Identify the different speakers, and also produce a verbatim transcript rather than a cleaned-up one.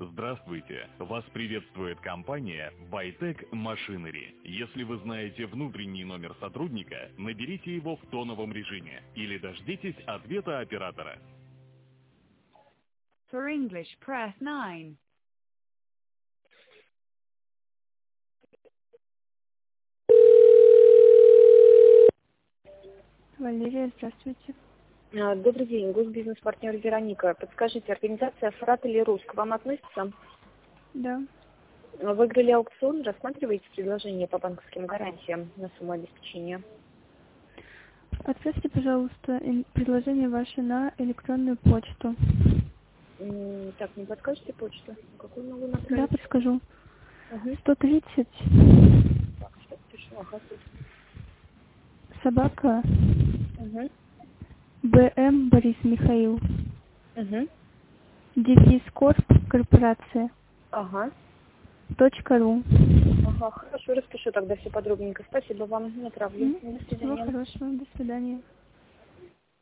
Speaker 1: Здравствуйте! Вас приветствует компания Bytec Machinery. Если вы знаете внутренний номер сотрудника, наберите его в тоновом режиме или дождитесь ответа оператора.
Speaker 2: For English, press nine.
Speaker 3: Валерия, здравствуйте.
Speaker 4: А, Добрый день, госбизнес-партнер Вероника. Подскажите, организация «Фрат» или «Рус» к вам относится?
Speaker 3: Да.
Speaker 4: Выиграли аукцион, рассматриваете предложение по банковским гарантиям на сумму обеспечения?
Speaker 3: Отправьте, пожалуйста, эл- предложение ваше на электронную почту.
Speaker 4: М, Так, не подскажете почту? Какую могу
Speaker 3: Да,
Speaker 4: направить?
Speaker 3: подскажу.
Speaker 4: Угу.
Speaker 3: сто тридцать
Speaker 4: Так, сейчас пишу. Ага, тут.
Speaker 3: собака
Speaker 4: Угу.
Speaker 3: БМ Борис Михаил.
Speaker 4: Угу.
Speaker 3: Дефис Корп корпорация.
Speaker 4: Ага.
Speaker 3: Точка ру.
Speaker 4: Ага, хорошо, распишу тогда все подробненько. Спасибо вам, направлю.
Speaker 3: М,
Speaker 4: До
Speaker 3: Всего
Speaker 4: свидания.
Speaker 3: хорошего. До свидания.